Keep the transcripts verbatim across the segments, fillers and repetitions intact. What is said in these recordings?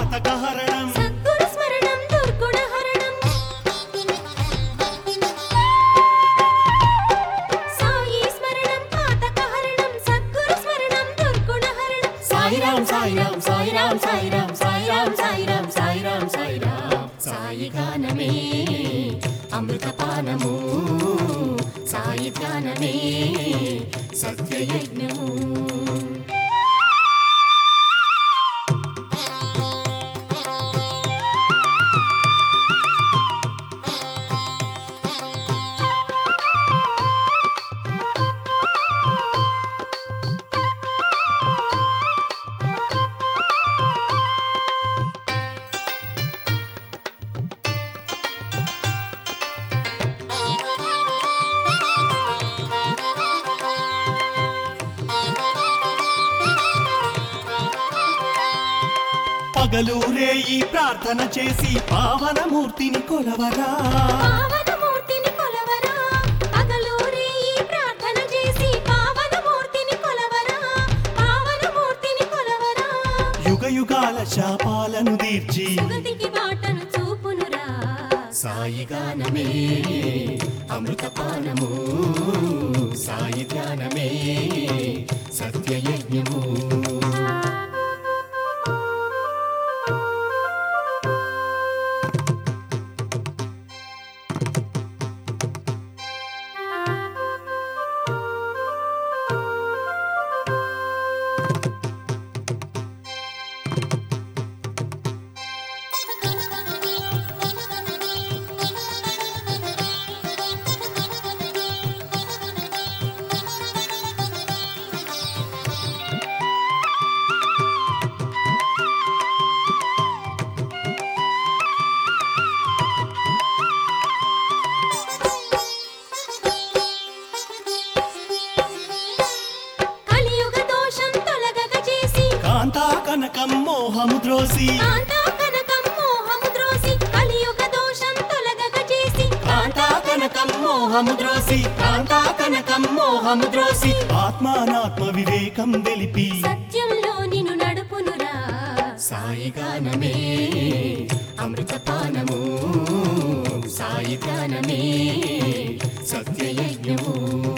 పాతకహరణం సద్గురు స్మరణం దుర్గుణహరణం సాయి స్మరణం పాతకహరణం సద్గురు స్మరణం దుర్గుణహరణం సాయిరాం సాయిరాం సాయిరాం సాయిరాం సాయిరాం సాయిరాం సాయిరాం సాయిరాం సాయి గానమే అమృతపానము సాయి ధ్యానమే సత్యయజ్ఞము పగలూరే ఈ ప్రార్థన చేసి పావనమూర్తిని కొలవరా పావనమూర్తిని కొలవరా పగలూరి ఈ ప్రార్థన చేసి పావనమూర్తిని కొలవరా పావనమూర్తిని కొలవరా యుగ యుగాల శాపాలను తీర్చి సుగతికి బాటను చూపునురా సాయి గానమే అమృతపానము సాయి ధ్యానమే సత్యయజ్ఞము కలియుగ దోషం తొలగగ చేసి కాంతా కనకం మోహము ద్రోసి కాంతా కనకం మోహము ద్రోసి కలియుగ దోషం తొలగగ చేసి కాంతా కనకం మోహము ద్రోసి కాంతా కనకం మోహము ద్రోసి ఆత్మానాత్మ వివేకం తెలిపి సత్యంలో నిన్ను నడుపునురా సాయి గానమే అమృతపానము సాయి ధ్యానమే సత్యయజ్ఞము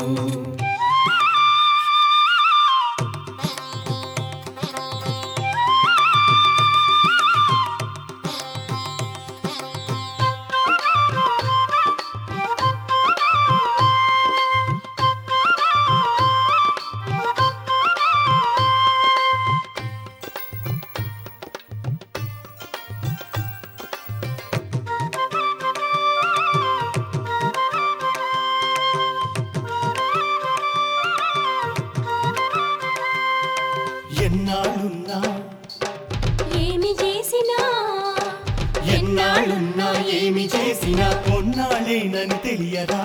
ఎన్నాళ్ళున్నా ఏమి చేసినా ఎన్నాళ్ళున్నా ఏమి చేసినా కొన్నాళ్ళేనని తెలియరా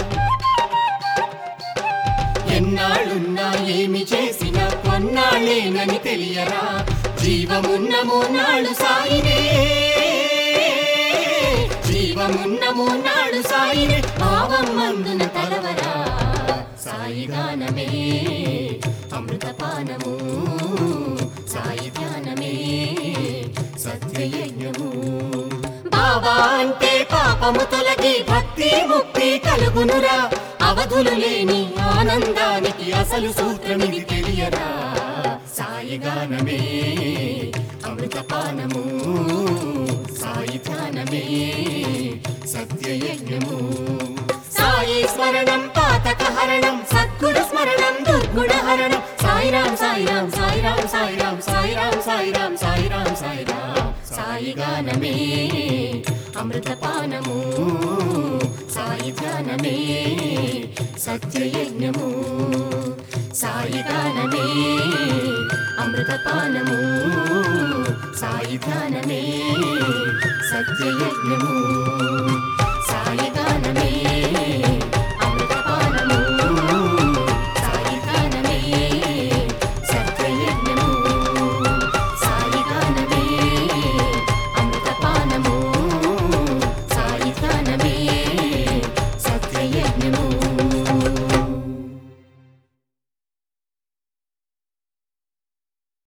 ఎన్నాళ్ళున్నా ఏమి చేసినా కొన్నాళ్ళేనని తెలియరా జీవమున్న మూనాడు సాయినే జీవమున్న మూనాడు సాయినే భావం మందున తలవరా సాయి గానమే అమృతపానము సాయి ధ్యానమే సత్యయజ్ఞము బాబా అంటే పాపము తొలగి భక్తి ముక్తి కలుగునురా అవధులు లేని ఆనందానికి అసలు సూత్రమిది తెలియరా సాయి గానమే అమృతపానము సాయి ధ్యానమే సత్యయజ్ఞము సాయి స్మరణం పాతకహరణం సద్గురు స్మరణం దుర్గుణహరణం సాయిరాం సాయిరాం సాయిరాం సాయిరాం సాయిరాం సాయిరాం సాయిరాం సాయిరాం సాయి గానమే అమృతపానము సాయి ధ్యానమే సత్యయజ్ఞము సాయి గానమే అమృతపానము సాయి ధ్యానమే సత్యయజ్ఞము